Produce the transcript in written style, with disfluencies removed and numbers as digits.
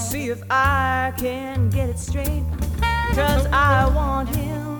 see if I can get it straight, 'cause I want him